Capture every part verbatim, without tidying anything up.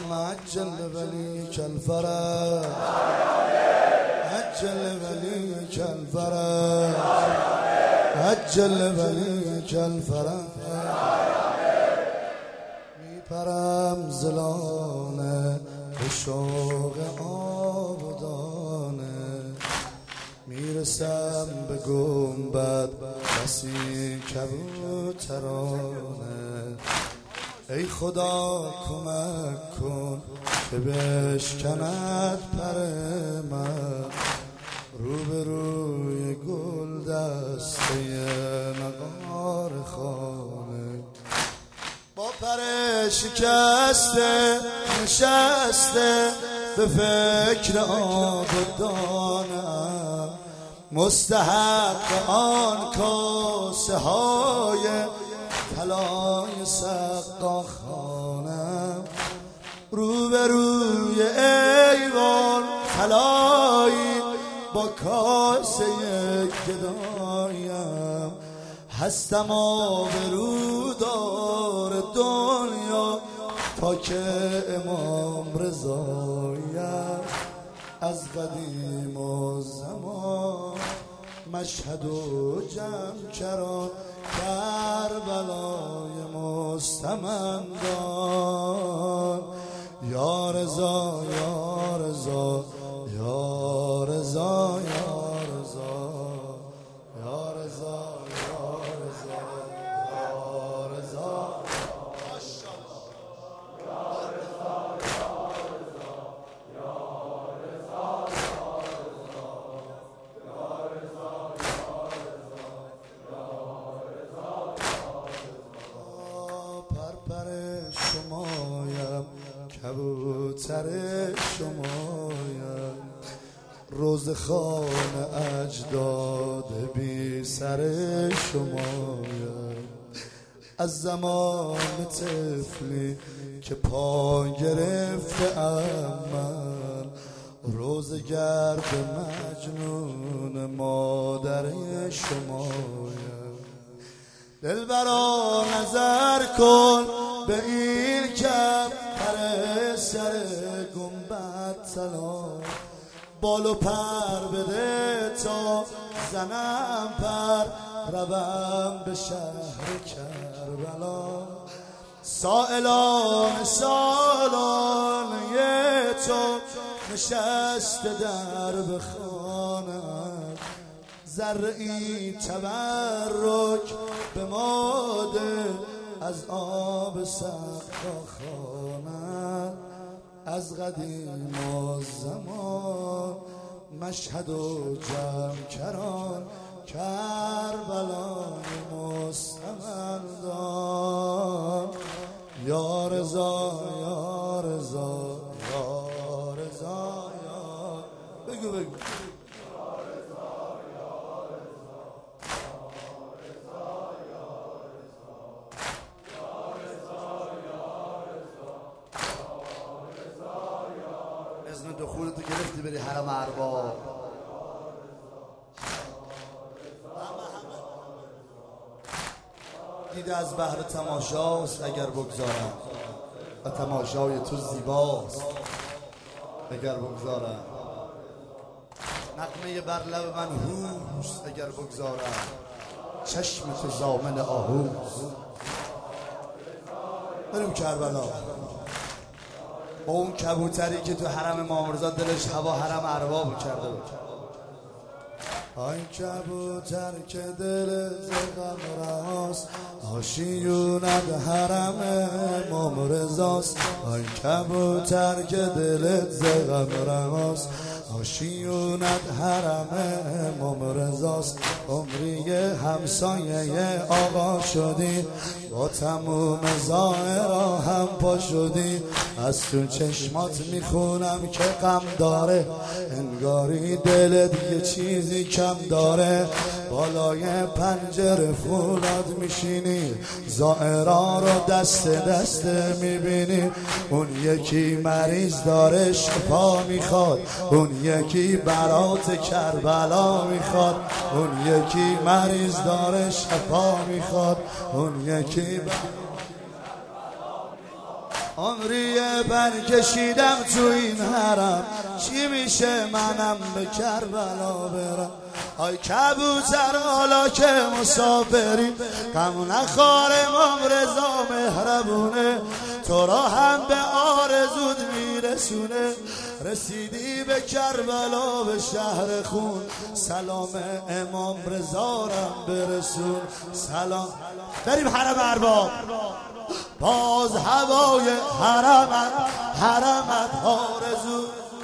اللهم عجل وليك الفرج عجل وليك الفرج عجل وليك الفرج میپرم زلانه به شوق آبدانه میرسم به گنبد بسی کبوترانه ای خدا کمک کن که بشکند پر من روبروی گل دسته نگار خانه با پر شکسته نشسته به فکر آب و دانم مستحق آن کاسه های طلای سقاخانم روبروی ایوان طلایی با کاسه گدایم هستم آبرودار دنیا تا که امام رضایم از قدیم و زمان مشهد و جمکران کربلای مستمندان یا رضا یا رضا یا رضا یا رضا یا رضا یا رضا یا رضا شمایم کبوتر شمایم روزخوان اجداد بی سر شمایم از زمان طفلی که پا گرفته ام من روزگرد مجنون مادر شمایم دلبرا نظر کن به این کم پر سر گنبد سلام بال و پر بده تا زنم پر روم به شهر کربلا سائلان سالانه تو نشسته در بخانم ذره‌ای تبرک به ماده از آب سقاخانه از قدیم و زمان مشهد و جمکران کربلای مستمندان یا رضا یا رضا یا رضا یا بگو بگو اذن دخولتو گرفتی بری حرم ارباب دیده از بحر تماشاست اگر بگذارم و تماشای تو زیباست اگر بگذارم نغمه بر لب من هوست اگر بگذارم چشم تو ضامن آهوست بریم کربلا با اون کبوتری که تو حرم امامرضا دلش هوا حرم ارباب کرده بود آی کبوتر که دل زغم راست آشیونت حرم امامرضاست آی کبوتر که دلت زغم راست آشیونت حرم امامرضاست عمری همسایه آقا شدی با تموم ظاهرا هم پا شدی از تو چشمات میخونم که غم داره انگاری دلت یه چیزی کم داره بالای پنجره فولاد میشینی ظاهرا رو دست دست میبینی اون یکی مریض داره شفا میخواد اون یکی برات کربلا میخواد اون یکی مریض داره شفا میخواد اون یکی عمری بر کشیدم تو این حرم، چی میشه منم به کربلا برم؟ آی کبوتر حالا که مسافری، غم نخوار امام رضا مهربونه، تو را هم به آرزود میرسونه. رسیدی به کربلا به شهر خون، سلام امام رضا رم برسون. سلام. بریم حرم ارباب. باز هوای حرمت حرمت آرزو،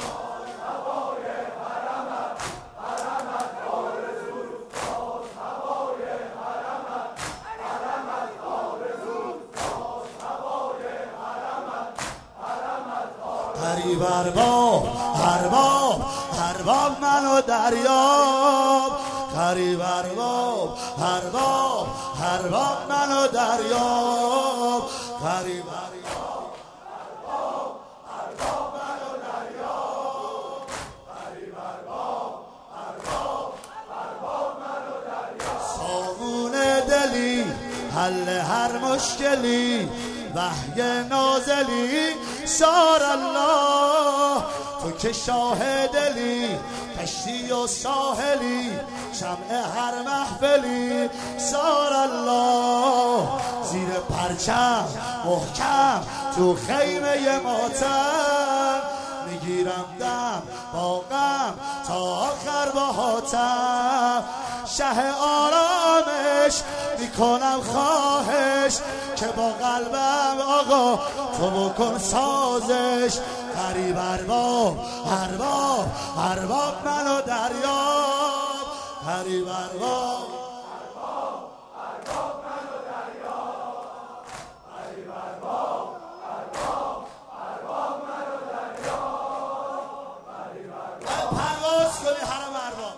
قریب ارباب ارباب ارباب منو دریاب، قریب ارباب ارباب ارباب منو دریاب، قریب ارباب ارباب ارباب منو دریاب، قریب ارباب ارباب ارباب منو دریاب. سامون دلی حل هر مشکلی، وحی نازلی سار الله، تو که شاهدلی کشتی و ساحلی، شمع هر محفلی سار الله. زیر پرچم محکم تو خیمه ماتم، میگیرم دم با غم تا آخر با حاتم. شه آرامش میکنم خواهش، که با قلبم آقا تو بکن سازش. قریب ارباب ارباب ارباب منو دریاب، قریب ارباب ارباب ارباب منو دریاب، قریب ارباب ارباب ارباب منو دریاب، قریب ارباب. پرواز کنی حرم ارباب.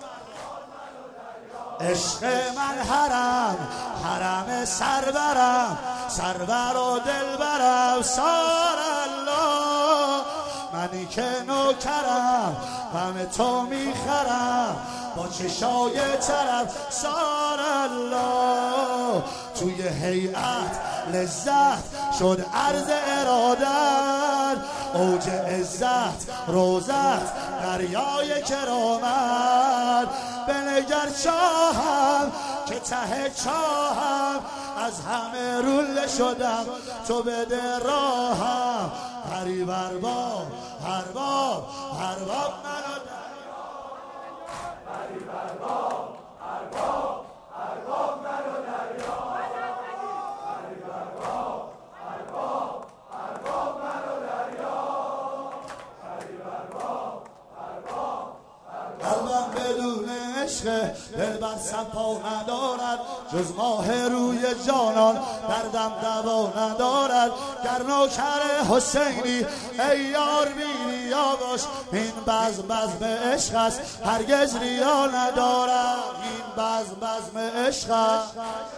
عشق من حرم حرم سربرم، سربر و دلبرم سار الله. منی که نوکرم غم تو میخرم، با چشای طرف سار الله. توی هیئت لذت شد عرض ارادت، اوج عزت روزت دریای کرامت. بنگر چاهم که ته چاهم، از همه روله شدم تو بده راهم. قریب ارباب ارباب ارباب منو دریاب، قریب ارباب ارباب ارباب منو دریاب، قریب ارباب ارباب ارباب منو دریاب، قریب ارباب ارباب ارباب. قلبم بدون عشق دلبر صفا ندارد، جز ماه روی جانان دردم دوا ندارد. گر نوکر حسینی ای یار بی ریا باش، این بزم بزم عشق است هرگز ریا ندارد، این بزم بزم عشق است.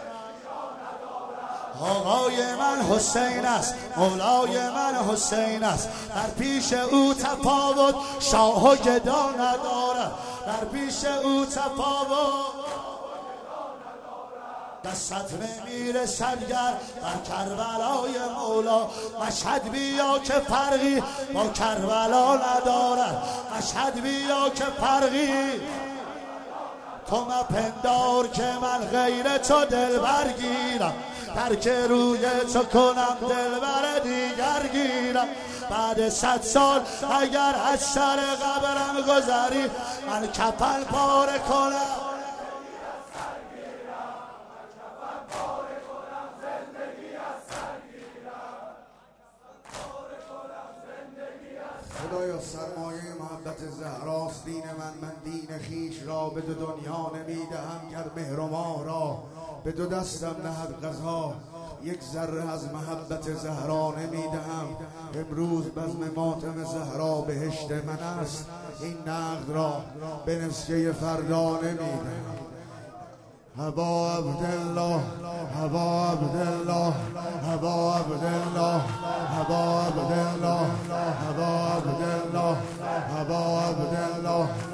آقای من حسین است، مولای من حسین است، در پیش او تفاوت شاه و گدا ندارد، در پیش او تفاوت دستت نمیرسد گر بر کربلای مولا. مشهد بیا که فرقی با کربلا ندارد، مشهد بیا که فرقی. تو مپندار که من غیر تو دل برگیرم، ترک روی تو کنم دل بر دیگر گیرم. بعد صد سال اگر از سر قبرم گذری، من کفن پاره کنم خدایا. سرمایه محبت زهراست دین من، من دین خیش را به دو دنیا نمیدهم. گر مهر و ماه را به دو دستم نهد قضا، یک ذره از محبت زهرا نمیدهم. امروز بزم ماتم زهرا بهشت من است، این نقد را به نسیه فردا نمیدهم. هوا عبدالله هوا عبدالله هوا عبدالله هوا عبدالله هوا عبدالله هوا عبدالله